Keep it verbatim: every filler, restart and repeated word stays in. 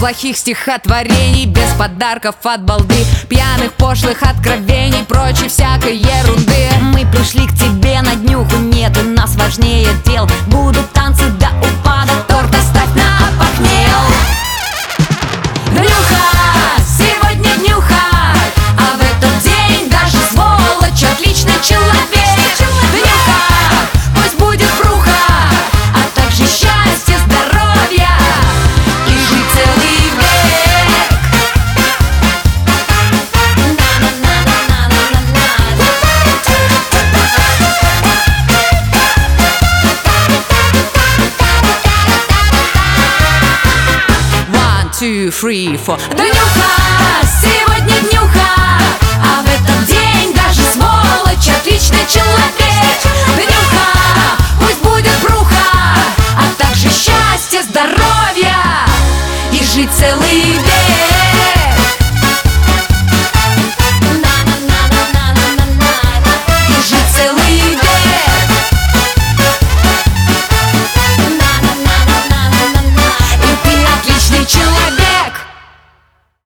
плохих стихотворений, без подарков от балды, пьяных пошлых откровений, прочей всякой ерунды. Мы пришли к тебе на днюху, нет у нас важнее дел. Будут танцы до упада, торт оставь на опохмел. Днюха, сегодня днюха, а в этот день даже сволочь отличный человек. Днюха, пусть будет пруха, а также счастье, здоровье и жить целый век. One, two, three, four. Днюха, сегодня днюха, а в этот день даже сволочь отличный человек. Днюха, пусть будет пруха, а также счастье, здоровье и жить целый век.